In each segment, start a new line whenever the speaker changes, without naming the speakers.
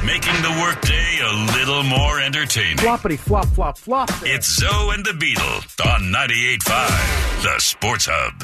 making the workday a little more entertaining.
Floppity flop flop flop.
It's Zoe and the Beetle on 98.5, the Sports Hub.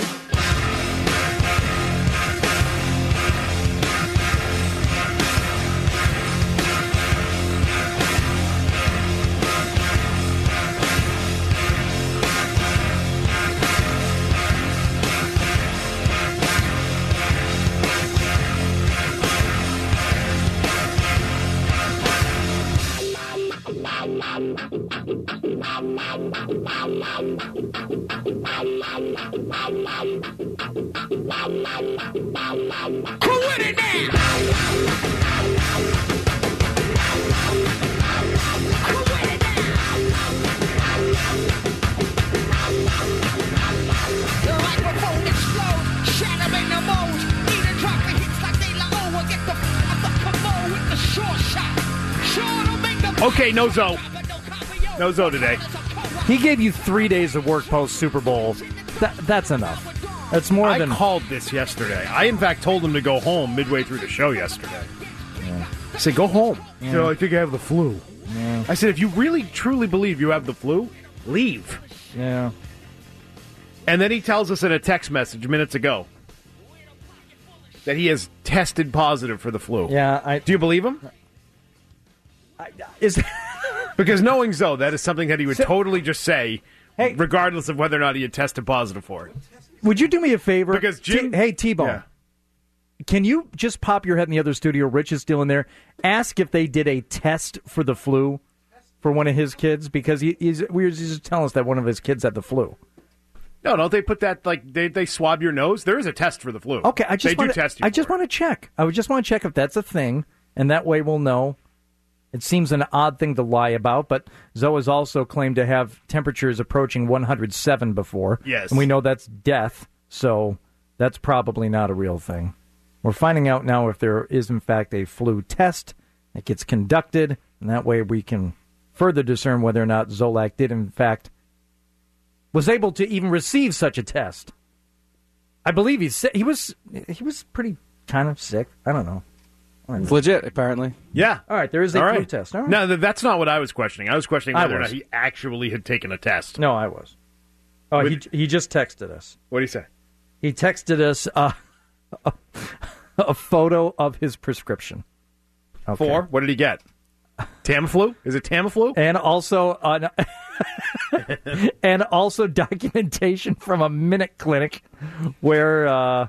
Okay, no Zoe. No Zoe today.
He gave you 3 days of work post Super Bowl. That's enough. That's more than...
I called this yesterday. I, in fact, told him to go home midway through the show yesterday.
Yeah.
I said, go home.
Yeah.
So I think I have the flu.
Yeah.
I said, if you really, truly believe you have the flu, leave.
Yeah.
And then he tells us in a text message minutes ago that he has tested positive for the flu.
Yeah.
Do you believe him? Because knowing Zoe, that is something that he would totally just say, regardless of whether or not he had tested positive for it.
Would you do me a favor?
Because Jim...
Hey, T-Bone. Yeah. Can you just pop your head in the other studio? Rich is still in there. Ask if they did a test for the flu for one of his kids, because he's just telling us that one of his kids had the flu.
No, don't they put that, like, they swab your nose? There is a test for the flu.
Okay, I just want
to
check. I would just want to check if that's a thing, and that way we'll know. It seems an odd thing to lie about, but Zoe has also claimed to have temperatures approaching 107 before.
Yes.
And we know that's death, so that's probably not a real thing. We're finding out now if there is, in fact, a flu test that gets conducted, and that way we can further discern whether or not Zolak did, in fact, was able to even receive such a test. I believe he was pretty kind of sick. I don't know.
It's legit, apparently.
Yeah.
All right, there is a flu test. All right.
No, that's not what I was questioning. I was questioning whether or not he actually had taken a test.
No, I was. Oh, he just texted us.
What did he say?
He texted us a photo of his prescription. Okay.
For? What did he get? Tamiflu? Is it Tamiflu?
And also documentation from a Minute Clinic where...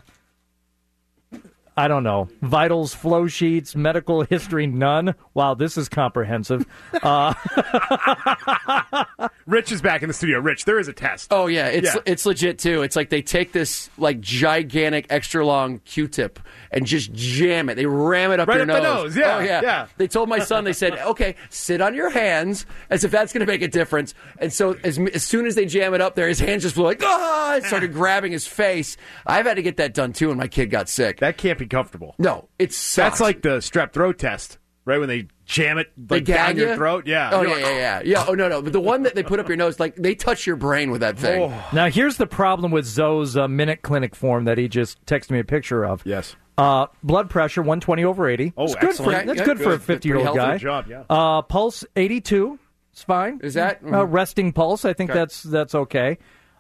I don't know. Vitals, flow sheets, medical history, none. Wow, this is comprehensive.
Rich is back in the studio. Rich, there is a test.
Oh, yeah. It's legit, too. It's like they take this, like, gigantic, extra-long Q-tip and just jam it. They ram it up your nose.
Right up the nose, yeah.
Oh, yeah. They told my son, they said, okay, sit on your hands, as if that's going to make a difference. And so as soon as they jam it up there, his hands just flew like, and started grabbing his face. I've had to get that done, too, when my kid got sick.
That can't be comfortable.
No, it sucks.
That's like the strep throat test, right? When they jam it down your throat. Yeah.
Oh, yeah. Oh, no. But the one that they put up your nose, like, they touch your brain with that thing.
Oh. Now, here's the problem with Zoe's Minute Clinic form that he just texted me a picture of.
Yes.
Blood pressure, 120/80.
Oh,
it's
excellent.
That's good for a 50-year-old guy.
Good job, yeah.
Pulse, 82. It's fine.
Is that?
Resting pulse, I think that's okay.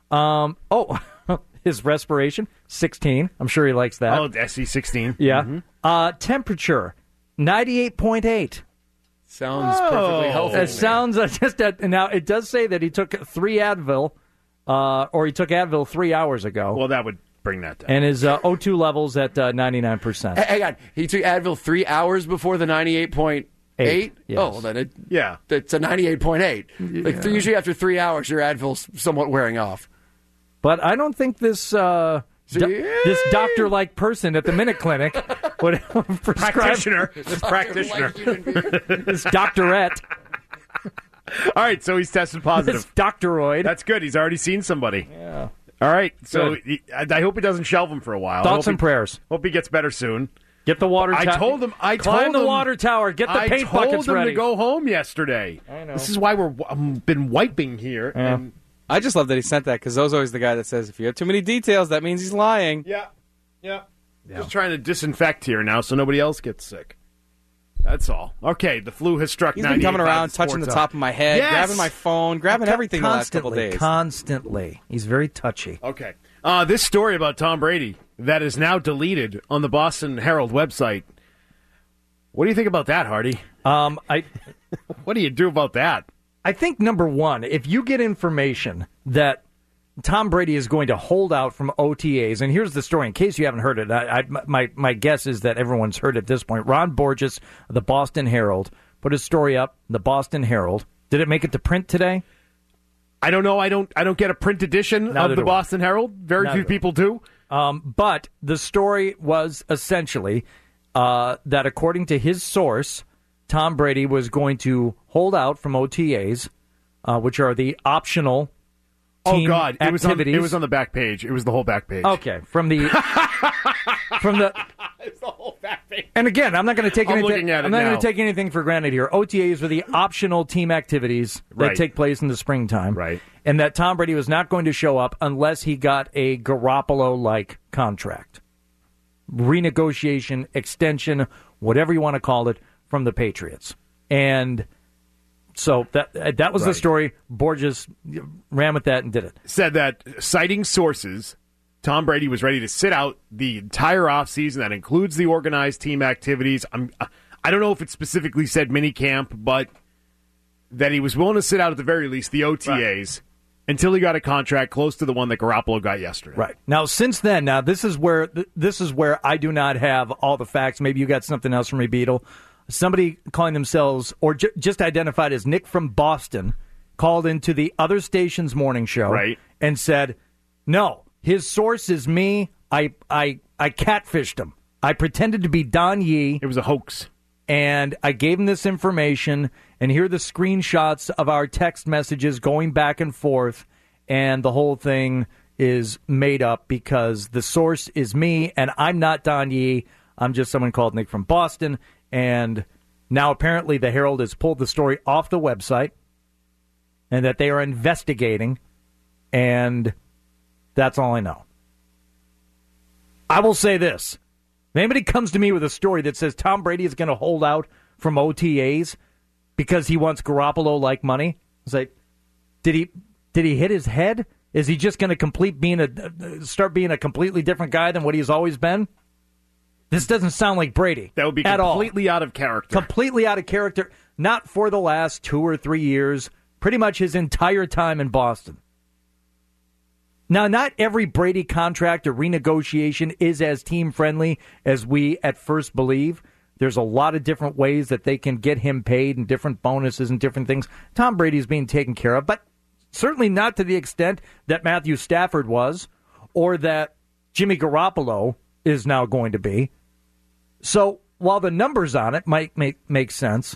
His respiration, 16. I'm sure he likes that.
Oh, SE16.
Yeah.
Mm-hmm.
Temperature, 98.8.
Sounds perfectly healthy.
It sounds now. It does say that he took 3 Advil, or he took Advil 3 hours ago.
Well, that would bring that down.
And his O2 levels at 99%.
Hang on, he took Advil 3 hours before the 98.8.
Yes.
Oh, well, then it's a 98.8.
Yeah.
Like usually after 3 hours, your Advil's somewhat wearing off.
But I don't think this this doctor-like person at the Minute Clinic would prescribe...
This practitioner.
This doctorette.
All right, so he's tested positive.
This doctoroid.
That's good. He's already seen somebody.
Yeah.
All right, so I hope he doesn't shelve him for a while.
Thoughts and prayers.
Hope he gets better soon.
Get the water tower.
Climb
the water tower. Get the paint buckets ready.
I told him to go home yesterday.
I know.
This is why we've been wiping here.
Yeah.
And
I just love that he sent that, because Zo's always the guy that says, if you have too many details, that means he's lying.
Yeah. Just trying to disinfect here now so nobody else gets sick. That's all. Okay, the flu has struck.
He's been coming around, touching the top of my head, grabbing my phone, grabbing everything the last couple days.
Constantly. He's very touchy.
Okay. This story about Tom Brady that is now deleted on the Boston Herald website. What do you think about that, Hardy? What do you do about that?
I think, number one, if you get information that Tom Brady is going to hold out from OTAs, and here's the story, in case you haven't heard it, my guess is that everyone's heard it at this point. Ron Borges of the Boston Herald put his story up, the Boston Herald. Did it make it to print today?
I don't know. I don't get a print edition of the Boston Herald. Very few people do.
But the story was essentially that according to his source, Tom Brady was going to hold out from OTAs, which are the optional team activities.
It was on the back page. It was the whole back page.
Okay, it's the
whole back page.
And again, I'm not going to take anything.
Looking at it
I'm not
now.
going to take anything for granted here. OTAs are the optional team activities that take place in the springtime,
right?
And that Tom Brady was not going to show up unless he got a Garoppolo-like contract, renegotiation, extension, whatever you want to call it, from the Patriots. And so that was the story. Borges ran with that and did it.
Said that, citing sources, Tom Brady was ready to sit out the entire offseason. That includes the organized team activities. I don't know if it specifically said minicamp, but that he was willing to sit out at the very least the OTAs until he got a contract close to the one that Garoppolo got yesterday.
Right. Now, since then, this is where I do not have all the facts. Maybe you got something else from me, Beetle. Somebody calling themselves, or just identified as Nick from Boston, called into the other station's morning show and said, no, his source is me. I catfished him. I pretended to be Don Yee.
It was a hoax.
And I gave him this information, and here are the screenshots of our text messages going back and forth, and the whole thing is made up because the source is me, and I'm not Don Yee. I'm just someone called Nick from Boston. And now apparently the Herald has pulled the story off the website and that they are investigating, and that's all I know. I will say this. If anybody comes to me with a story that says Tom Brady is going to hold out from OTAs because he wants Garoppolo-like money, it's like, did he hit his head? Is he just going to start being a completely different guy than what he's always been? This doesn't sound like Brady.
That would be completely out of character.
Completely out of character. Not for the last 2 or 3 years. Pretty much his entire time in Boston. Now, not every Brady contract or renegotiation is as team-friendly as we at first believe. There's a lot of different ways that they can get him paid and different bonuses and different things. Tom Brady's being taken care of, but certainly not to the extent that Matthew Stafford was or that Jimmy Garoppolo is now going to be. So while the numbers on it might make sense,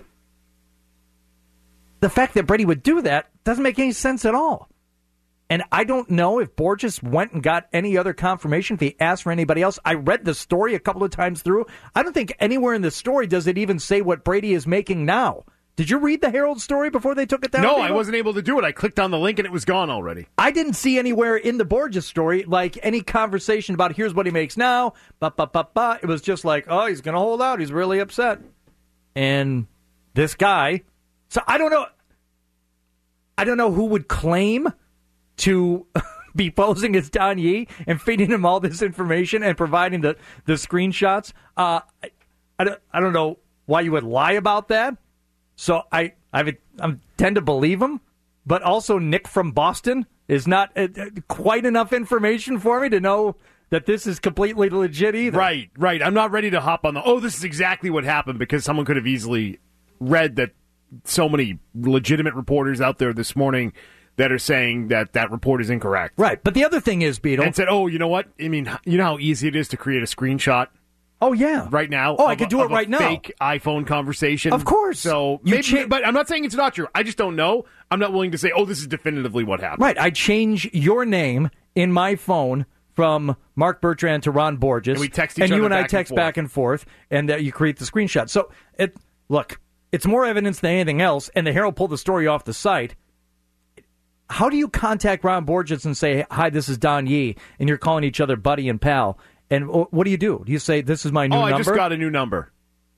the fact that Brady would do that doesn't make any sense at all. And I don't know if Borges went and got any other confirmation, if he asked for anybody else. I read the story a couple of times through. I don't think anywhere in the story does it even say what Brady is making now. Did you read the Herald story before they took it down?
No, I wasn't able to do it. I clicked on the link and it was gone already.
I didn't see anywhere in the Borges story like any conversation about here's what he makes now. It was just like, oh, he's going to hold out. He's really upset. And this guy, so I don't know. I don't know who would claim to be posing as Don Yee and feeding him all this information and providing the screenshots. I don't know why you would lie about that. So I tend to believe him, but also Nick from Boston is not quite enough information for me to know that this is completely legit either.
Right. I'm not ready to hop on this is exactly what happened, because someone could have easily read that so many legitimate reporters out there this morning that are saying that report is incorrect.
Right. But the other thing is, Beetle,
and said, you know what? I mean, you know how easy it is to create a screenshot?
Oh, yeah.
Right now?
I could do it right now.
Fake iPhone conversation.
Of course.
So, but I'm not saying it's not true. I just don't know. I'm not willing to say, this is definitively what happened.
Right. I change your name in my phone from Mark Bertrand to Ron Borges.
And we text each other,
and you and I text back and forth, and you create the screenshot. So, it's more evidence than anything else, and the Herald pulled the story off the site. How do you contact Ron Borges and say, hi, this is Don Yee, and you're calling each other buddy and pal? And what do? Do you say, this is my new number?
I just got a new number.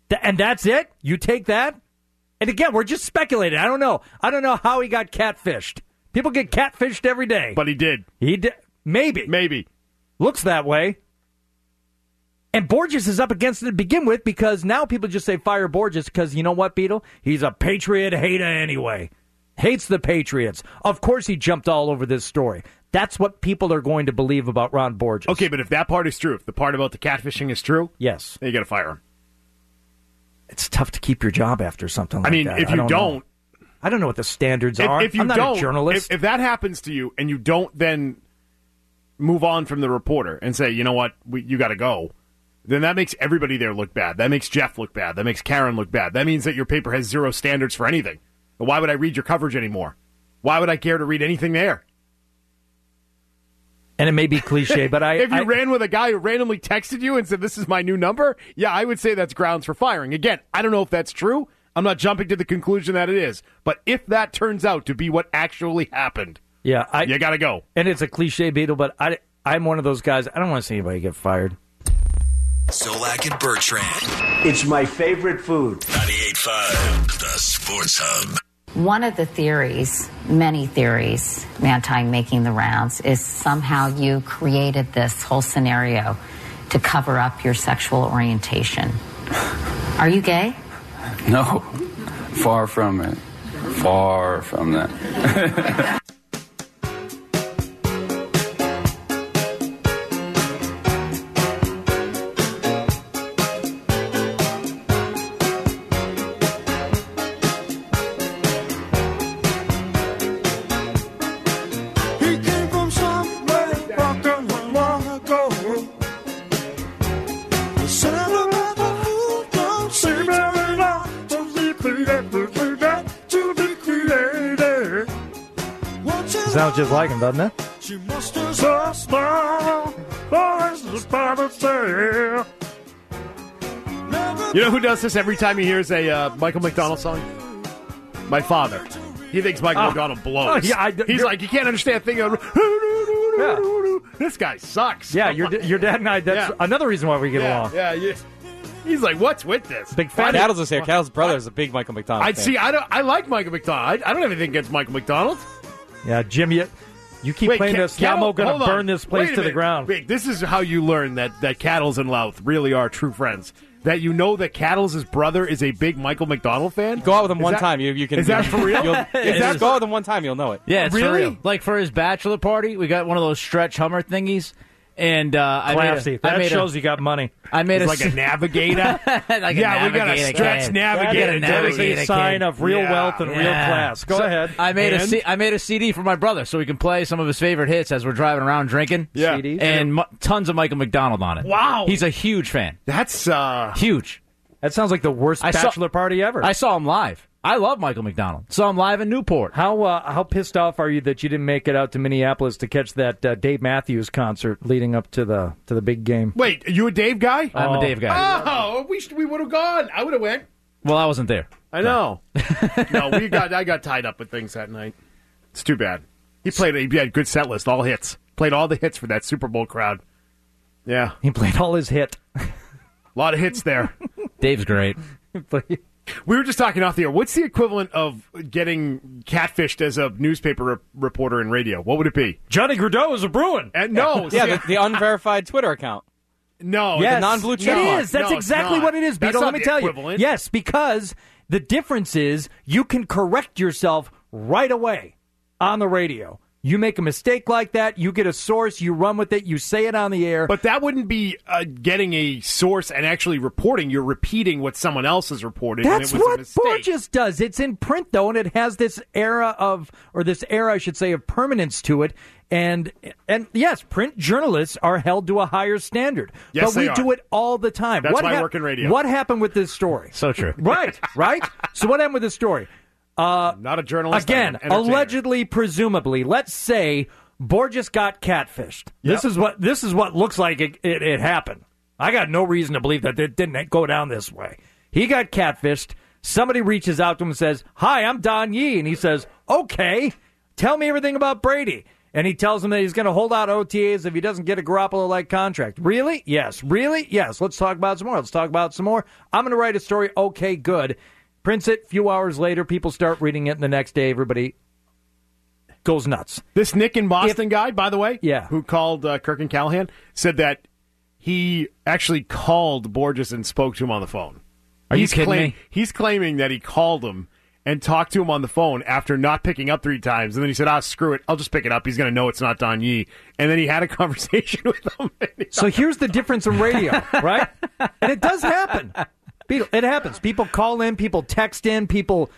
And that's it? You take that? And again, we're just speculating. I don't know. I don't know how he got catfished. People get catfished every day.
But he did.
He did. Maybe. Looks that way. And Borges is up against it to begin with because now people just say fire Borges because you know what, Beetle? He's a Patriot hater anyway. Hates the Patriots. Of course he jumped all over this story. That's what people are going to believe about Ron Borges.
Okay, but if that part is true, if the part about the catfishing is true,
yes,
then you got to fire him.
It's tough to keep your job after something like that.
I mean, if you don't...
I don't know what the standards are.
If you
I'm not
don't,
a journalist.
If that happens to you and you don't then move on from the reporter and say, you know what, you got to go, then that makes everybody there look bad. That makes Jeff look bad. That makes Karen look bad. That means that your paper has zero standards for anything. Why would I read your coverage anymore? Why would I care to read anything there?
And it may be cliche, but
if you ran with a guy who randomly texted you and said, this is my new number, yeah, I would say that's grounds for firing. Again, I don't know if that's true. I'm not jumping to the conclusion that it is. But if that turns out to be what actually happened, you got to go.
And it's a cliche, Beetle, but I'm one of those guys. I don't want to see anybody get fired.
Zolak and Bertrand.
It's my favorite food.
98.5, the Sports Hub.
One of the theories, many theories, Manti making the rounds, is somehow you created this whole scenario to cover up your sexual orientation. Are you gay?
No, far from it. Far from that.
Sounds just like him, doesn't it?
You know who does this every time he hears a Michael McDonald song? My father. He thinks Michael McDonald blows. He's like, you can't understand a thing. This guy sucks.
Yeah, your dad and I, that's another reason why we get along.
Yeah. He's like, what's with this?
Big fan. Cattle's is here. Cattle's brother is a big Michael McDonald fan.
I like Michael McDonald. I don't have anything against Michael McDonald.
Yeah, Jim, you keep playing this. I'm going to burn this place to the ground.
Wait, this is how you learn that Cattles and Louth really are true friends. That you know that Cattles' brother is a big Michael McDonald fan?
Go out with him one time. You can.
Is that for real?
Go out with him one time, you'll know it.
Yeah, it's
really?
for real. Like for his bachelor party, we got one of those stretch Hummer thingies. And
classy. That shows you got money.
I made like a navigator. We got a stretch navigator.
That is a sign of real wealth and real class. Go ahead.
I made a CD for my brother so we can play some of his favorite hits as we're driving around drinking.
Yeah,
CDs.
And tons of Michael McDonald on it.
Wow,
he's a huge fan.
That's
huge.
That sounds like the worst bachelor party ever.
I saw him live. I love Michael McDonald. Saw him live in Newport.
How pissed off are you that you didn't make it out to Minneapolis to catch that Dave Matthews concert leading up to the big game?
Wait, you a Dave guy?
I'm a Dave guy.
Oh, we would have gone. I would have went.
Well, I wasn't there.
I know. No, I got tied up with things that night. It's too bad. He had a good set list, all hits. Played all the hits for that Super Bowl crowd. Yeah.
He played all his hit.
A lot of hits there.
Dave's great.
We were just talking off the air. What's the equivalent of getting catfished as a newspaper reporter in radio? What would it be?
Johnny Grudeau is a Bruin.
No.
The unverified Twitter account.
No.
Yes,
the non-blue check
it
mark.
is. That's exactly what it is, Beetle. Let me tell you. Yes, because the difference is you can correct yourself right away on the radio. You make a mistake like that, you get a source, you run with it, you say it on the air.
But that wouldn't be getting a source and actually reporting. You're repeating what someone else has reported.
That's
and it was
what
a mistake.
Borges does. It's in print, though, and it has this era, I should say, of permanence to it. And yes, print journalists are held to a higher standard.
Yes,
but we
they
do
are.
it all the time.
That's why I work in radio.
What happened with this story?
So true.
Right. So what happened with this story?
Not a journalist.
Again, allegedly, presumably, let's say Borges got catfished.
Yep.
This is what looks like it happened. I got no reason to believe that it didn't go down this way. He got catfished. Somebody reaches out to him and says, "Hi, I'm Don Yee," and he says, "Okay, tell me everything about Brady." And he tells him that he's going to hold out OTAs if he doesn't get a Garoppolo-like contract. Really? Yes. Really? Yes. Let's talk about some more. Let's talk about some more. I'm going to write a story. Okay, good. Prints it. A few hours later, people start reading it. And the next day, everybody goes nuts.
This Nick in Boston guy, by the way,
yeah,
who called Kirk and Callahan, said that he actually called Borges and spoke to him on the phone.
Are you kidding me?
He's claiming that he called him and talked to him on the phone after not picking up 3 times. And then he said, screw it. I'll just pick it up. He's going to know it's not Don Yee. And then he had a conversation with him.
So here's the difference in radio, right? And it does happen. It happens. People call in, people text in, people,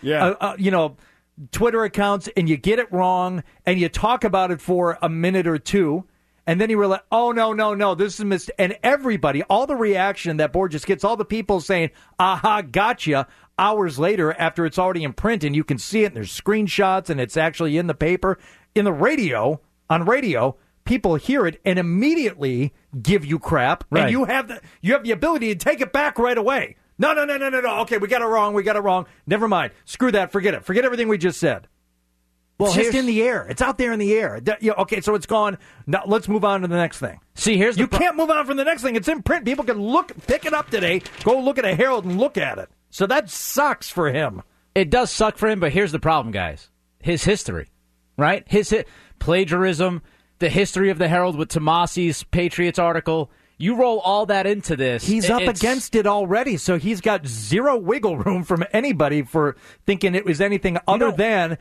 Twitter accounts, and you get it wrong, and you talk about it for a minute or two, and then you realize, oh, no, this is a mistake. And everybody, all the reaction that Borges gets, all the people saying, aha, gotcha, hours later after it's already in print, and you can see it, and there's screenshots, and it's actually in the paper. In the radio, on radio, people hear it and immediately give you crap, right. And you have the ability to take it back right away. No. Okay, we got it wrong. Never mind. Screw that. Forget it. Forget everything we just said. Well, it's just in the air. It's out there in the air. Okay, so it's gone. Now let's move on to the next thing.
See, you
can't move on from the next thing. It's in print. People can pick it up today, go look at a Herald and look at it. So that sucks for him.
It does suck for him, but here's the problem, guys. His history, right? Plagiarism, the history of the Herald with Tomasi's Patriots article. You roll all that into this.
He's up against it already, so he's got zero wiggle room from anybody for thinking it was anything other than,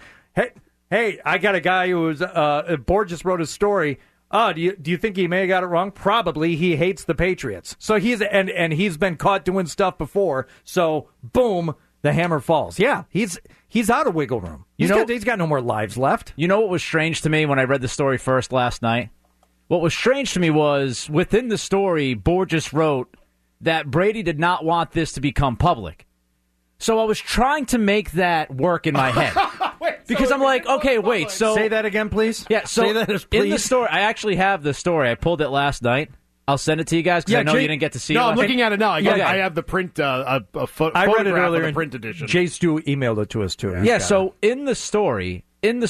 hey, I got a guy who was, Borges wrote a story. Do you think he may have got it wrong? Probably. He hates the Patriots. So he's been caught doing stuff before, so boom, the hammer falls. Yeah, he's out of wiggle room. He's got no more lives left.
You know what was strange to me when I read the story first last night? What was strange to me was, within the story, Borges wrote that Brady did not want this to become public. So I was trying to make that work in my head. Because I'm like, okay, wait, so...
Say that again, please.
Yeah, so
say that, please.
In the story, I actually have the story. I pulled it last night. I'll send it to you guys because I know you didn't get to see it.
No, I'm looking at it now. I have the print, a photograph
I read it earlier
of the print edition.
Jay Stu emailed it to us, too.
Yeah, so in the story,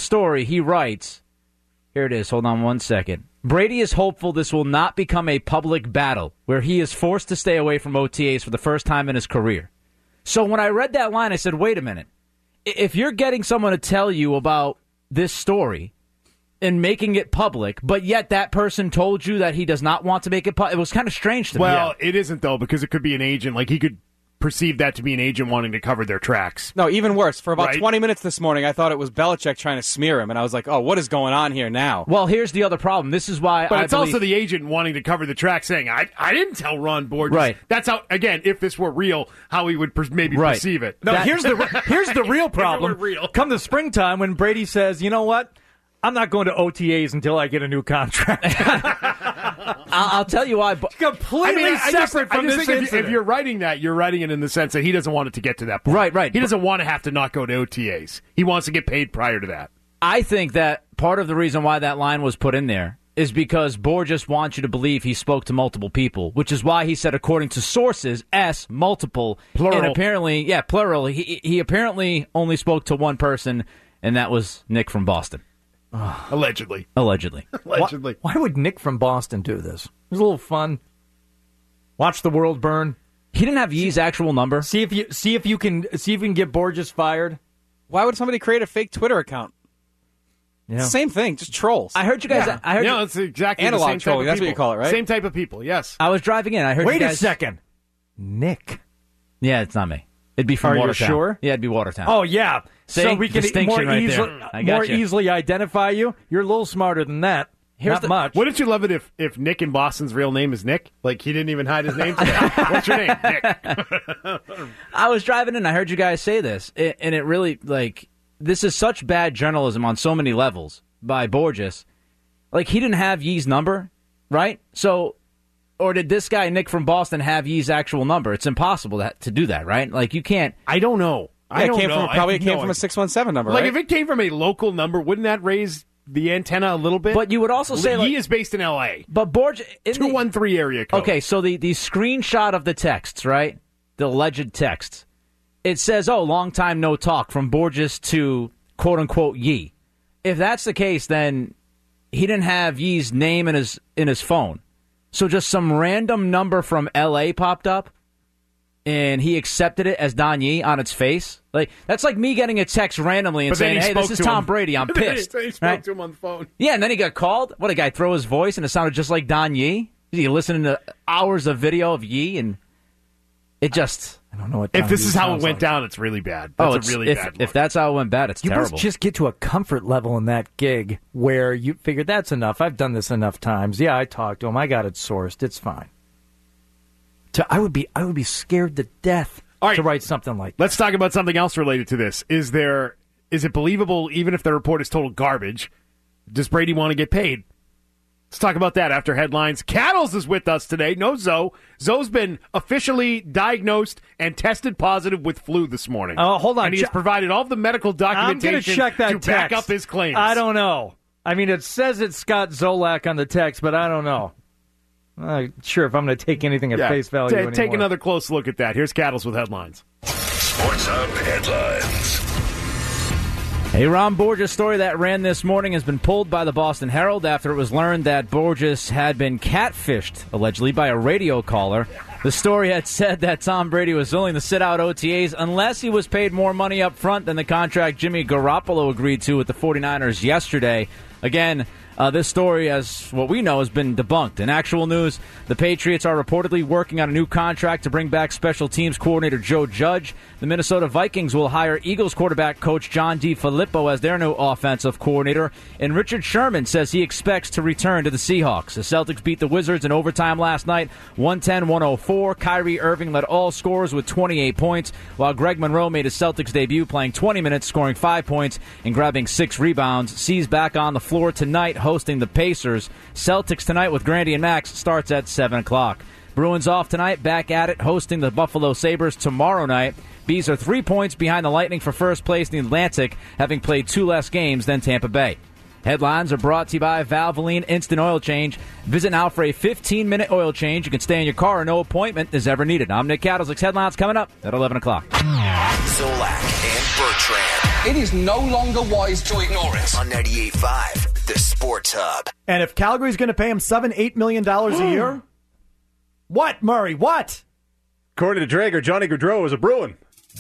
he writes... Here it is. Hold on one second. Brady is hopeful this will not become a public battle where he is forced to stay away from OTAs for the first time in his career. So when I read that line, I said, wait a minute. If you're getting someone to tell you about this story and making it public, but yet that person told you that he does not want to make it public, it was kind of strange to me.
Well, it isn't, though, because it could be an agent. Like, he could perceive that to be an agent wanting to cover their tracks.
No, even worse. For about 20 minutes this morning, I thought it was Belichick trying to smear him, and I was like, oh, what is going on here now?
Well, here's the other problem. This is why
But it's also the agent wanting to cover the track, saying, I didn't tell Ron Borges.
Right.
That's how, again, if this were real, how he would perceive it.
No, here's the real problem. Come the springtime when Brady says, you know what? I'm not going to OTAs until I get a new contract.
I'll tell you why.
Completely separate from this incident.
If you're writing that, you're writing it in the sense that he doesn't want it to get to that point.
Right.
He doesn't want to have to not go to OTAs. He wants to get paid prior to that.
I think that part of the reason why that line was put in there is because Borges wants you to believe he spoke to multiple people, which is why he said, according to sources, multiple.
Plural.
And apparently, plural. He apparently only spoke to one person, and that was Nick from Boston.
Allegedly.
Why would Nick from Boston do this? It was a little fun. Watch the world burn.
He didn't have Yee's actual number.
See if you can get Borges fired.
Why would somebody create a fake Twitter account?
Yeah.
Same thing, just trolls.
I heard you guys.
Yeah. It's exactly
analog
the same
trolling.
Type of
that's what you call it, right?
Same type of people. Yes.
I was driving in. I heard.
Wait
you guys...
a second, Nick.
Yeah, it's not me. It'd be from
Are
Watertown.
you sure?
Yeah, it'd be Watertown.
Oh, yeah. So we can more
easily
easily identify you. You're a little smarter than that. Not much.
Wouldn't you love it if Nick in Boston's real name is Nick? Like, he didn't even hide his name today. What's your name? Nick.
I was driving in. I heard you guys say this. And it really, this is such bad journalism on so many levels by Borges. Like, he didn't have Yee's number, right? So... Or did this guy, Nick from Boston, have Yee's actual number? It's impossible to do that, right? Like, you can't...
I don't know.
It came from a 617 number,
Like,
right?
if it came from a local number, wouldn't that raise the antenna a little bit?
But you would also say...
Yee is based in L.A.
But Borges...
213 area code.
Okay, so the screenshot of the texts, right? The alleged texts. It says, long time no talk from Borges to quote-unquote Yee. If that's the case, then he didn't have Yee's name in his phone. So just some random number from L.A. popped up, and he accepted it as Don Yee on its face. Like that's like me getting a text randomly and saying, "Hey, this is Tom Brady. I'm pissed."
He spoke to him on the phone.
Yeah, and then he got called. What, a guy throw his voice and it sounded just like Don Yee? He listening to hours of video of Yee, and it just...
I don't know what.
If this is how it went
like.
down, it's really bad. That's a really bad look.
If that's how it went bad, it's
you
terrible.
must just get to a comfort level in that gig where you figure that's enough. I've done this enough times. Yeah, I talked to him. I got it sourced. It's fine. I would be scared to death to write something like that.
Let's talk about something else related to this. Is it believable, even if the report is total garbage, does Brady want to get paid? Let's talk about that after headlines. Cattles is with us today. No Zoe. Zoe's been officially diagnosed and tested positive with flu this morning.
Oh, hold on.
And he has provided all the medical documentation
I'm gonna check that
to back
text.
up his claims.
I don't know. I mean, it says it's Scott Zolak on the text, but I don't know. Sure, if I'm going to take anything at face value anymore.
Take another close look at that. Here's Cattles with headlines.
Sports Hub headlines.
A Ron Borges story that ran this morning has been pulled by the Boston Herald after it was learned that Borges had been catfished, allegedly, by a radio caller. The story had said that Tom Brady was willing to sit out OTAs unless he was paid more money up front than the contract Jimmy Garoppolo agreed to with the 49ers yesterday. Again, this story, as what we know, has been debunked. In actual news, the Patriots are reportedly working on a new contract to bring back special teams coordinator Joe Judge. The Minnesota Vikings will hire Eagles quarterback coach John DeFilippo as their new offensive coordinator. And Richard Sherman says he expects to return to the Seahawks. The Celtics beat the Wizards in overtime last night, 110-104. Kyrie Irving led all scorers with 28 points, while Greg Monroe made his Celtics debut playing 20 minutes, scoring 5 points and grabbing 6 rebounds. C's back on the floor tonight, hosting the Pacers. Celtics tonight with Grandy and Max starts at 7 o'clock. Bruins off tonight, back at it, hosting the Buffalo Sabres tomorrow night. Bees are 3 points behind the Lightning for first place in the Atlantic, having played 2 less games than Tampa Bay. Headlines are brought to you by Valvoline Instant Oil Change. Visit now for a 15-minute oil change. You can stay in your car or no appointment is ever needed. I'm Nick Cattles. Headlines coming up at 11 o'clock.
Zolak and Bertrand.
It is no longer wise to ignore it.
On 98.5, the Sports Hub.
And if Calgary's going to pay him $7-8 million a year? What, Murray? What?
According to Drager, Johnny Gaudreau is a Bruin.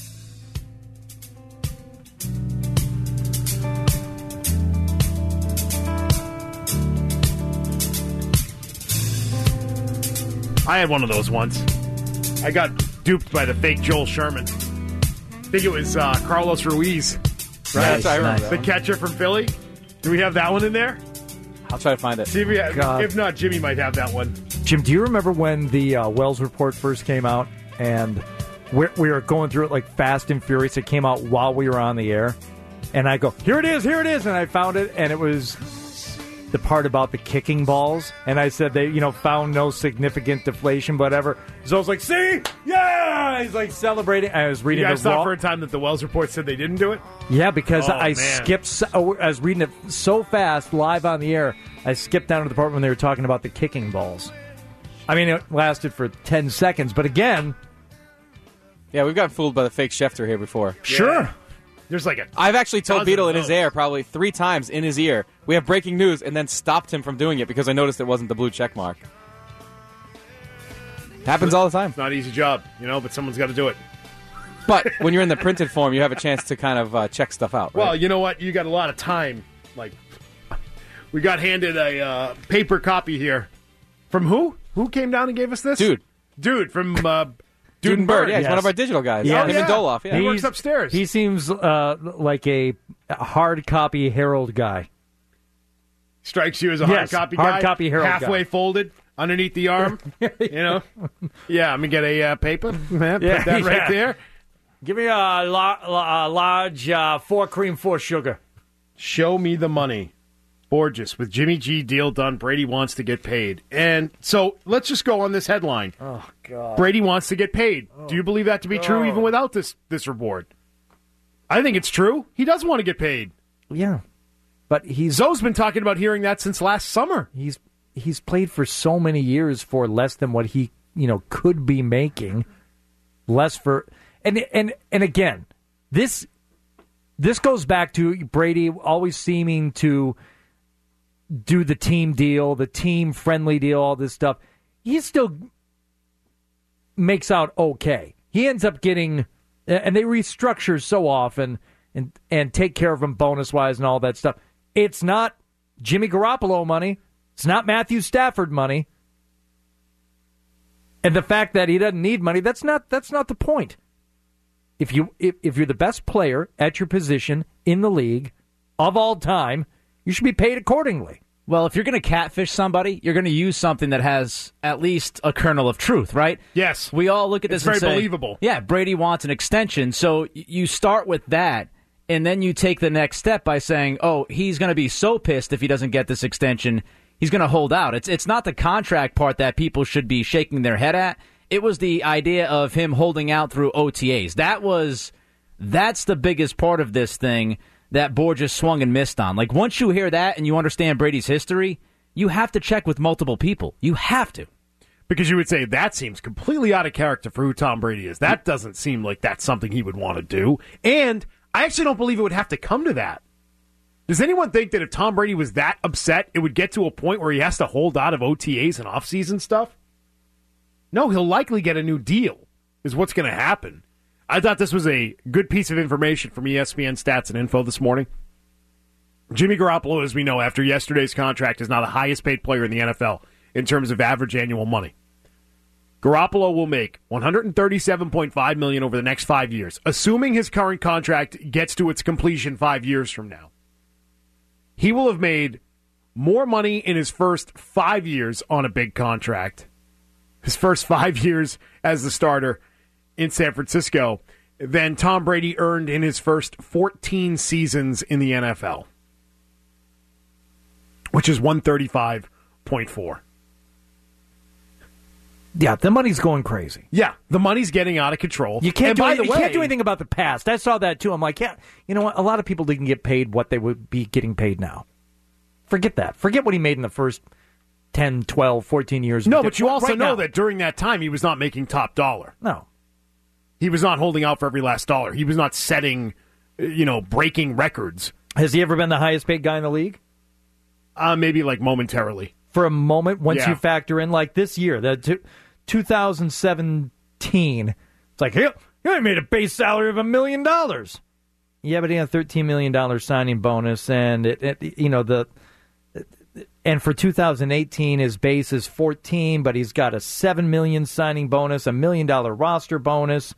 I had one of those once. I got duped by the fake Joel Sherman. I think it was Carlos Ruiz, right?
Nice, I remember
the catcher from Philly. Do we have that one in there?
I'll try to find it.
See if, if not, Jimmy might have that one.
Jim, do you remember when the Wells report first came out and we were going through it like fast and furious? It came out while we were on the air. And I go, here it is. And I found it, and it was the part about the kicking balls. And I said they, found no significant deflation, whatever. So I was like, see? Yeah! He's like celebrating. I was reading
You guys thought for a time that the Wells report said they didn't do it?
Yeah, because I
man.
skipped. I was reading it so fast, live on the air, I skipped down to the part when they were talking about the kicking balls. I mean, it lasted for 10 seconds, but again...
Yeah, we've got fooled by the fake Schefter here before.
Sure. Yeah. There's like
I've actually told Beetle in his ear probably 3 times in his ear, we have breaking news, and then stopped him from doing it because I noticed it wasn't the blue check mark. Happens all the time.
It's not an easy job, but someone's got to do it.
But when you're in the printed form, you have a chance to kind of check stuff out, right?
Well, you know what? You got a lot of time. Like, we got handed a paper copy here. From who? Who came down and gave us this?
Dude
from...
Dude and Bird, yeah, he's one of our digital guys.
Yeah.
Him and Doloff, yeah.
He works upstairs.
He seems like a hard copy Herald guy.
Strikes you as a hard copy guy?
Hard copy Herald
halfway
guy.
folded underneath the arm, Yeah, I'm going to get a paper. Put that right there.
Give me a large 4 cream, 4 sugar.
Show me the money. Borges, with Jimmy G deal done, Brady wants to get paid. And so let's just go on this headline.
Oh, God.
Brady wants to get paid. Do you believe that to be true even without this report? I think it's true. He does want to get paid.
Yeah. But
Zoe's been talking about hearing that since last summer.
He's played for so many years for less than what he, could be making. Less for and again, this goes back to Brady always seeming to do the team deal, the team-friendly deal, all this stuff, he still makes out okay. He ends up getting, and they restructure so often and take care of him bonus-wise and all that stuff. It's not Jimmy Garoppolo money. It's not Matthew Stafford money. And the fact that he doesn't need money, that's not the point. If you're the best player at your position in the league of all time, you should be paid accordingly.
Well, if you're going to catfish somebody, you're going to use something that has at least a kernel of truth, right?
Yes.
We all look at this
and say,
very
believable.
Yeah, Brady wants an extension. So you start with that, and then you take the next step by saying, oh, he's going to be so pissed if he doesn't get this extension, he's going to hold out. It's not the contract part that people should be shaking their head at. It was the idea of him holding out through OTAs. That's the biggest part of this thing that Borges swung and missed on. Like, once you hear that and you understand Brady's history, you have to check with multiple people. You have to.
Because you would say that seems completely out of character for who Tom Brady is. That doesn't seem like that's something he would want to do. And I actually don't believe it would have to come to that. Does anyone think that if Tom Brady was that upset, it would get to a point where he has to hold out of OTAs and offseason stuff? No, he'll likely get a new deal, is what's going to happen. I thought this was a good piece of information from ESPN Stats and Info this morning. Jimmy Garoppolo, as we know, after yesterday's contract, is now the highest paid player in the NFL in terms of average annual money. Garoppolo will make $137.5 million over the next 5 years, assuming his current contract gets to its completion 5 years from now. He will have made more money in his first 5 years on a big contract, his first 5 years as the starter in San Francisco, than Tom Brady earned in his first 14 seasons in the NFL, which is 135.4.
Yeah, the money's going crazy.
Yeah, the money's getting out of control.
You can't do anything about the past. I saw that too. I'm like, yeah, you know what? A lot of people didn't get paid what they would be getting paid now. Forget that. Forget what he made in the first 10, 12, 14 years.
No, but you also know that during that time he was not making top dollar.
No.
He was not holding out for every last dollar. He was not setting, breaking records.
Has he ever been the highest paid guy in the league?
Maybe like momentarily.
For a moment, once you factor in like this year, 2017, it's like, hey, you only made a base salary of $1 million. Yeah, but he had a $13 million signing bonus, and and for 2018, his base is 14, but he's got a $7 million signing bonus, $1 million roster bonus.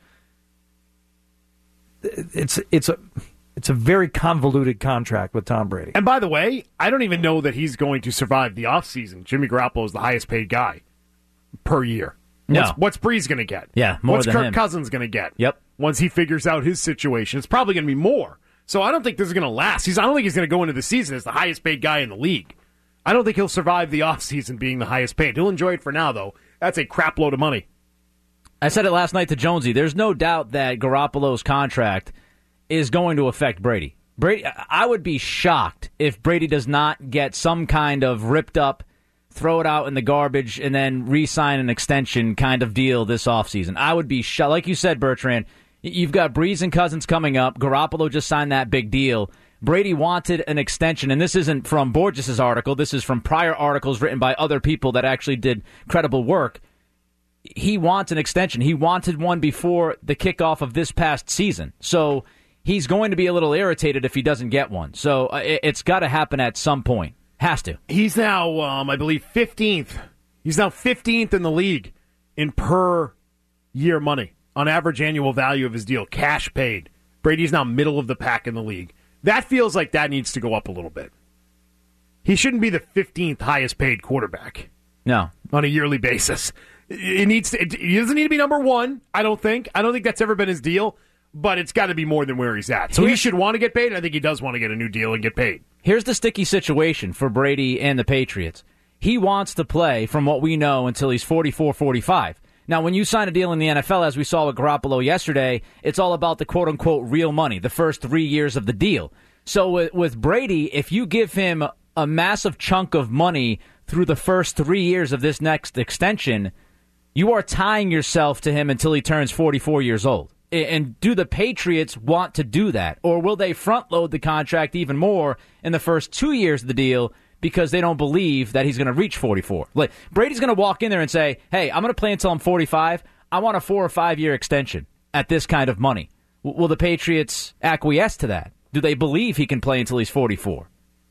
It's a very convoluted contract with Tom Brady.
And by the way, I don't even know that he's going to survive the offseason. Jimmy Garoppolo is the highest paid guy per year.
No.
What's Breeze going to get?
Yeah, more
What's
than
Kirk
him.
Cousins going to get?
Yep.
Once he figures out his situation, it's probably going to be more. So I don't think this is going to last. I don't think he's going to go into the season as the highest paid guy in the league. I don't think he'll survive the offseason being the highest paid. He'll enjoy it for now, though. That's a crap load of money.
I said it last night to Jonesy. There's no doubt that Garoppolo's contract is going to affect Brady. I would be shocked if Brady does not get some kind of ripped up, throw it out in the garbage, and then re-sign an extension kind of deal this offseason. I would be shocked. Like you said, Bertrand, you've got Breeze and Cousins coming up. Garoppolo just signed that big deal. Brady wanted an extension, and this isn't from Borges' article. This is from prior articles written by other people that actually did credible work. He wants an extension. He wanted one before the kickoff of this past season. So he's going to be a little irritated if he doesn't get one. So it's got to happen at some point. Has to.
He's now, I believe, 15th. He's now 15th in the league in per year money on average annual value of his deal, cash paid. Brady's now middle of the pack in the league. That feels like that needs to go up a little bit. He shouldn't be the 15th highest paid quarterback.
No.
On a yearly basis. He doesn't need to be number one, I don't think. I don't think that's ever been his deal, but it's got to be more than where he's at. So he should want to get paid. I think he does want to get a new deal and get paid.
Here's the sticky situation for Brady and the Patriots. He wants to play, from what we know, until he's 44, 45. Now, when you sign a deal in the NFL, as we saw with Garoppolo yesterday, it's all about the quote-unquote real money, the first 3 years of the deal. So with Brady, if you give him a massive chunk of money through the first 3 years of this next extension, you are tying yourself to him until he turns 44 years old. And do the Patriots want to do that? Or will they front-load the contract even more in the first 2 years of the deal because they don't believe that he's going to reach 44. Like, Brady's going to walk in there and say, hey, I'm going to play until I'm 45. I want a 4 or 5 year extension at this kind of money. Will the Patriots acquiesce to that? Do they believe he can play until he's 44?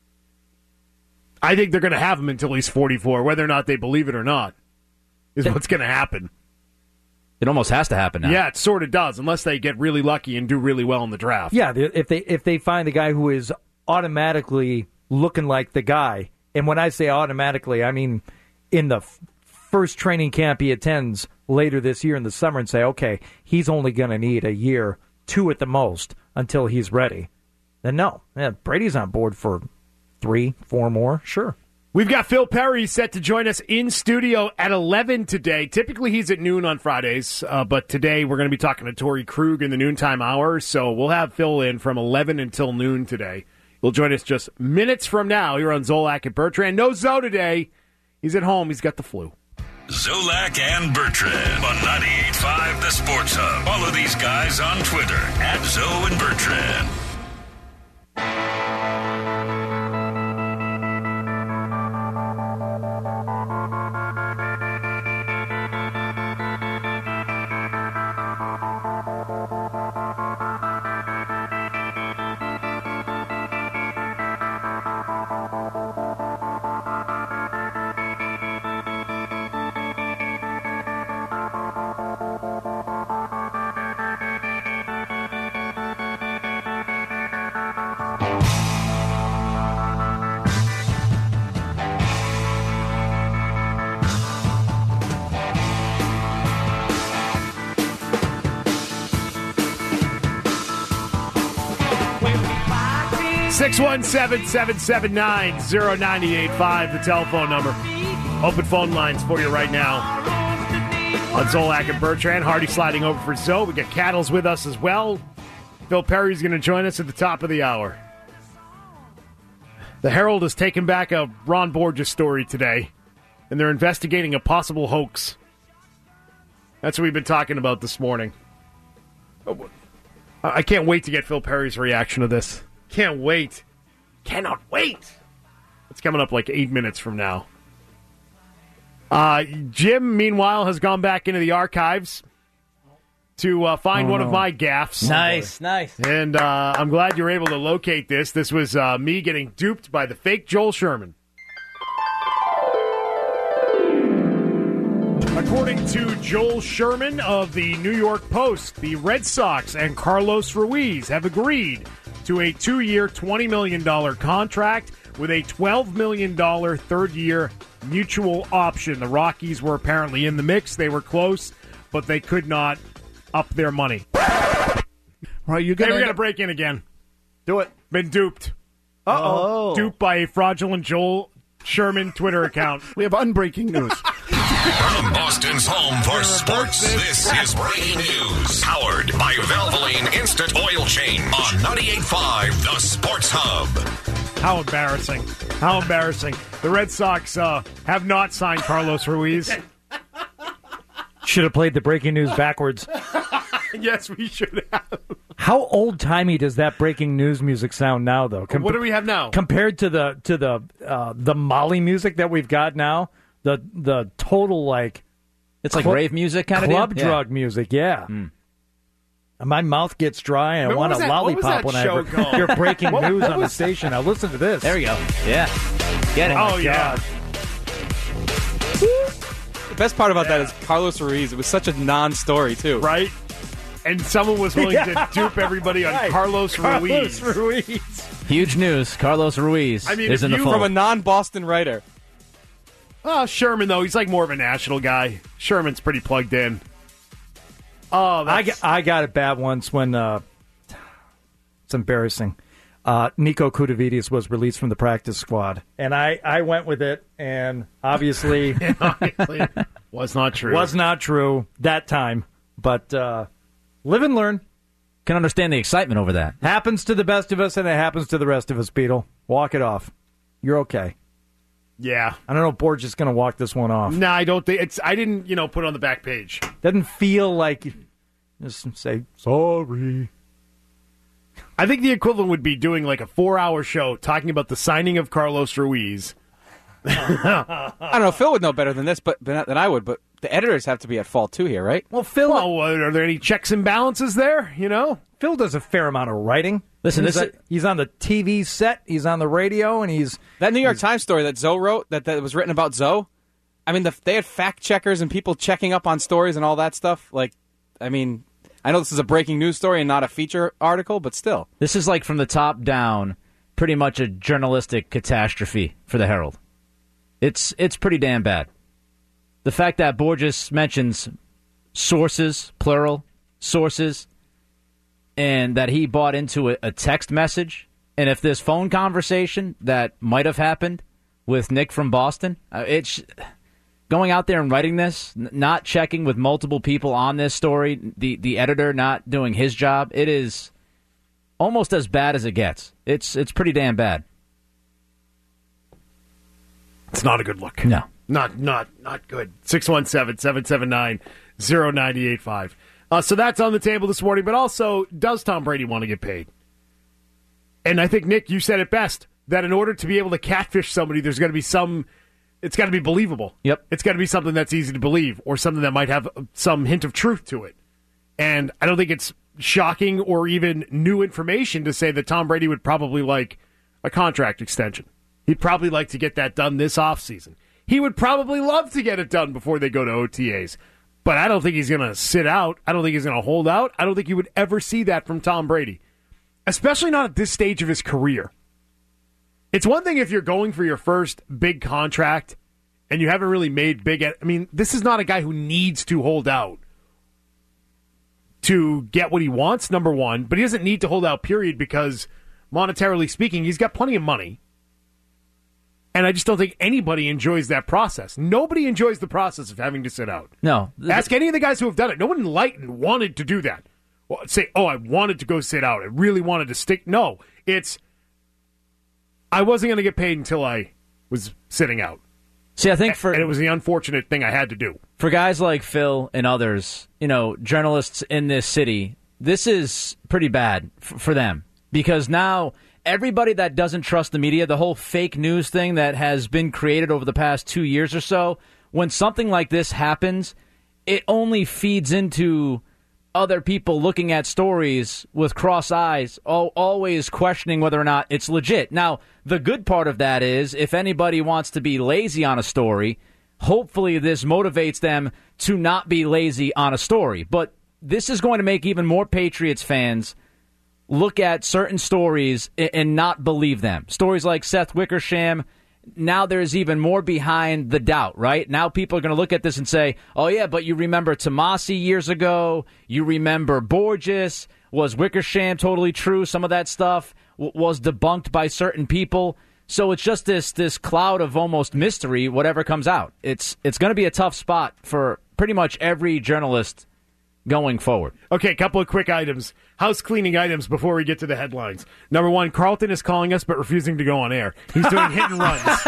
I think they're going to have him until he's 44, whether or not they believe it or not, is what's going to happen.
It almost has to happen now.
Yeah, it sort of does, unless they get really lucky and do really well in the draft.
Yeah, if they find a guy who is automatically looking like the guy, and when I say automatically, I mean in the first training camp he attends later this year in the summer, and say, okay, he's only going to need a year, 2 at the most, until he's ready, then no. Yeah, Brady's on board for 3, 4 more, sure.
We've got Phil Perry set to join us in studio at 11 today. Typically he's at noon on Fridays, but today we're going to be talking to Torrey Krug in the noontime hour, so we'll have Phil in from 11 until noon today. He'll join us just minutes from now here on Zolak and Bertrand. No Zoe today. He's at home. He's got the flu.
Zolak and Bertrand on 98.5 The Sports Hub. Follow these guys on Twitter at Zoe and Bertrand.
Six 617-779-0985, the telephone number. Open phone lines for you right now. On Zolak and Bertrand, Hardy sliding over for Zoe. We got Cattles with us as well. Phil Perry's going to join us at the top of the hour. The Herald has taken back a Ron Borges story today, and they're investigating a possible hoax. That's what we've been talking about this morning. I can't wait to get Phil Perry's reaction to this. Can't wait. Cannot wait. It's coming up like 8 minutes from now. Jim, meanwhile, has gone back into the archives to find one of my gaffes.
Nice.
And I'm glad you were able to locate this. This was me getting duped by the fake Joel Sherman. According to Joel Sherman of the New York Post, the Red Sox and Carlos Ruiz have agreed to a 2-year, $20 million contract with a $12 million third-year mutual option. The Rockies were apparently in the mix. They were close, but they could not up their money.
Right,
We're going to break in again.
Do it.
Been duped.
Uh-oh.
Duped by a fraudulent Joel Sherman Twitter account.
We have unbreaking news.
From Boston's home for sports, this is breaking news. Powered by Valvoline Instant Oil Change on 98.5 The Sports Hub.
How embarrassing. How embarrassing. The Red Sox have not signed Carlos Ruiz.
Should have played the breaking news backwards.
Yes, we should have.
How old-timey does that breaking news music sound now, though?
What do we have now?
Compared to the Molly music that we've got now? The total, like...
It's like rave music kind of deal?
Club drug music, yeah. And my mouth gets dry, and I want a lollipop when I hear breaking news on the station. Now listen to this.
There we go. Yeah. Get it.
Oh, yeah.
The best part about that is Carlos Ruiz. It was such a non-story, too.
Right? And someone was willing to dupe everybody on Carlos Ruiz.
Huge news. Carlos Ruiz is in the fold.
From a non-Boston writer.
Oh, Sherman, though, he's like more of a national guy. Sherman's pretty plugged in. Oh,
I got it bad once when it's embarrassing. Nico Kudavidis was released from the practice squad, and I went with it, and obviously
was not true.
Was not true that time, but live and learn.
Can understand the excitement over that.
Happens to the best of us, and it happens to the rest of us, Beetle. Walk it off. You're okay.
Yeah.
I don't know if Borges is going to walk this one off.
No, I don't think it's. I didn't, put it on the back page.
Doesn't feel like just say sorry.
I think the equivalent would be doing like a 4-hour show talking about the signing of Carlos Ruiz,
I don't know. Phil would know better than this, but than I would. But the editors have to be at fault too here, right?
Well, Phil.
Well, are there any checks and balances there? You know,
Phil does a fair amount of writing.
Listen,
he's on the TV set, he's on the radio, and he's
that New York Times story that Zoe wrote that was written about Zoe. I mean, they had fact checkers and people checking up on stories and all that stuff. Like, I mean, I know this is a breaking news story and not a feature article, but still,
this is like from the top down, pretty much a journalistic catastrophe for the Herald. It's pretty damn bad. The fact that Borges mentions sources, plural sources, and that he bought into a text message, and if this phone conversation that might have happened with Nick from Boston, it's going out there and writing this, not checking with multiple people on this story, the editor not doing his job, it is almost as bad as it gets. It's pretty damn bad.
It's not a good look.
No.
Not good. 617-779-0985. So that's on the table this morning, but also, does Tom Brady want to get paid? And I think, Nick, you said it best, that in order to be able to catfish somebody, there's going to be it's got to be believable.
Yep.
It's got to be something that's easy to believe, or something that might have some hint of truth to it. And I don't think it's shocking or even new information to say that Tom Brady would probably like a contract extension. He'd probably like to get that done this offseason. He would probably love to get it done before they go to OTAs. But I don't think he's going to sit out. I don't think he's going to hold out. I don't think you would ever see that from Tom Brady, especially not at this stage of his career. It's one thing if you're going for your first big contract and you haven't really made big... I mean, this is not a guy who needs to hold out to get what he wants, number one. But he doesn't need to hold out, period, because monetarily speaking, he's got plenty of money. And I just don't think anybody enjoys that process. Nobody enjoys the process of having to sit out.
No.
Ask any of the guys who have done it. No one in Lighton wanted to do that. Well, say, I wanted to go sit out. I really wanted to stick. No, it's, I wasn't going to get paid until I was sitting out.
See, I think
and it was the unfortunate thing I had to do.
For guys like Phil and others, journalists in this city, this is pretty bad for them. Because now everybody that doesn't trust the media, the whole fake news thing that has been created over the past 2 years or so, when something like this happens, it only feeds into other people looking at stories with cross eyes, always questioning whether or not it's legit. Now, the good part of that is, if anybody wants to be lazy on a story, hopefully this motivates them to not be lazy on a story. But this is going to make even more Patriots fans look at certain stories and not believe them. Stories like Seth Wickersham, now there's even more behind the doubt, right? Now people are going to look at this and say, oh, yeah, but you remember Tomasi years ago. You remember Borges. Was Wickersham totally true? Some of that stuff was debunked by certain people. So it's just this cloud of almost mystery, whatever comes out. It's going to be a tough spot for pretty much every journalist going forward.
Okay, a couple of quick items. House cleaning items before we get to the headlines. Number one, Carlton is calling us but refusing to go on air. He's doing hit and runs.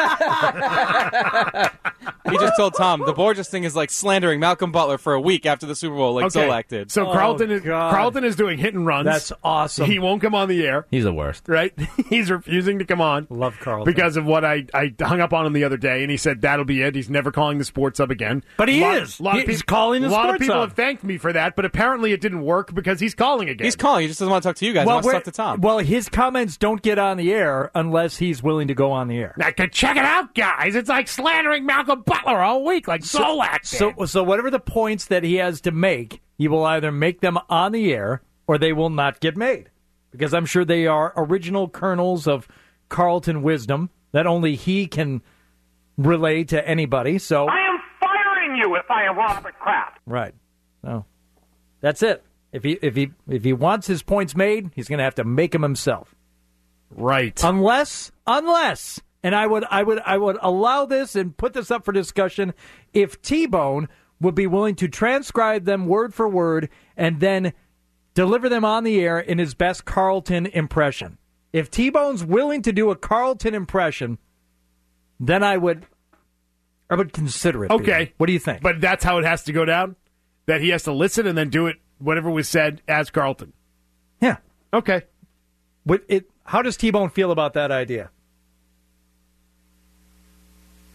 He just told Tom, the Borges thing is like slandering Malcolm Butler for a week after the Super Bowl, like Zolak did.
So Carlton is doing hit and runs.
That's awesome.
He won't come on the air.
He's the worst.
Right? He's refusing to come on.
Love Carlton.
Because of what I hung up on him the other day, and he said that'll be it. He's never calling the Sports Hub again.
But he's calling the Sports Hub.
A lot of people have thanked me for that, but apparently it didn't work because he's calling again.
He's calling. He just doesn't want to talk to you guys. He wants to talk to Tom.
Well, his comments don't get on the air unless he's willing to go on the air.
Now, check it out, guys. It's like slandering Malcolm Butler all week, like Zolak did.
So whatever the points that he has to make, he will either make them on the air or they will not get made. Because I'm sure they are original kernels of Carlton wisdom that only he can relay to anybody. So
I am firing you if I am Robert Kraft.
Right. So that's it. If he wants his points made, he's going to have to make them himself.
Right.
Unless, and I would allow this and put this up for discussion if T-Bone would be willing to transcribe them word for word and then deliver them on the air in his best Carlton impression. If T-Bone's willing to do a Carlton impression, then I would consider it.
Okay.
Peter. What do you think?
But that's how it has to go down? That he has to listen and then do it, whatever was said, as Carlton?
Yeah.
Okay.
How does T-Bone feel about that idea?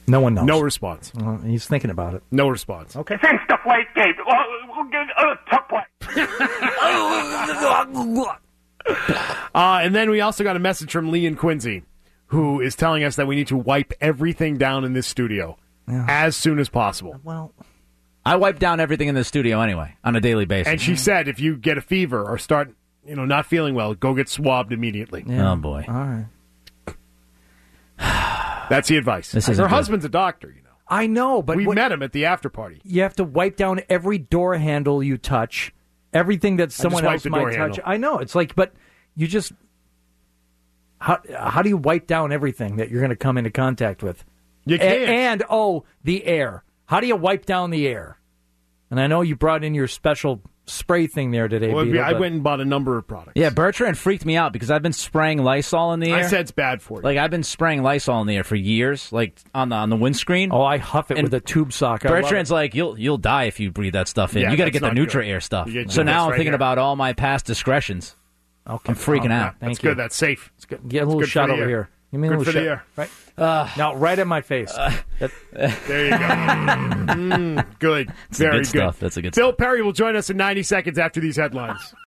No one knows.
No response.
Well, he's thinking about it.
No response.
Okay.
Since the flight gate took place.
And then we also got a message from Lee and Quincy, who is telling us that we need to wipe everything down in this studio as soon as possible.
Well,
I wipe down everything in the studio anyway on a daily basis.
And she said if you get a fever or start, not feeling well, go get swabbed immediately.
Yeah.
Oh, boy.
All right.
That's the advice. Her husband's a doctor,
I know, but
we met him at the after party.
You have to wipe down every door handle you touch, everything that someone else might touch.
Handle.
I know. It's like, but you just how do you wipe down everything that you're going to come into contact with?
You can't.
And the air. How do you wipe down the air? And I know you brought in your special spray thing there today.
Well,
Beetle,
I went and bought a number of products.
Yeah, Bertrand freaked me out because I've been spraying Lysol in the air.
I said it's bad for you.
Like, I've been spraying Lysol in the air for years, like on the windscreen.
Oh, I huff it with a tube sock.
Bertrand's like, you'll die if you breathe that stuff in.
Yeah,
you got to
that's
get the
not
Nutra
good.
Air stuff.
You get
So now I'm
right
thinking
here.
about all my past discretions.
Okay.
I'm freaking out.
That's good. That's safe.
It's good. Get a little
good
shot
for the
over
air.
here. Give me a
Good
little
for the
shot.
air.
Right. No, right in my face.
There you go. Good.
That's
Very
good stuff. That's a good
Bill Perry will join us in 90 seconds after these headlines.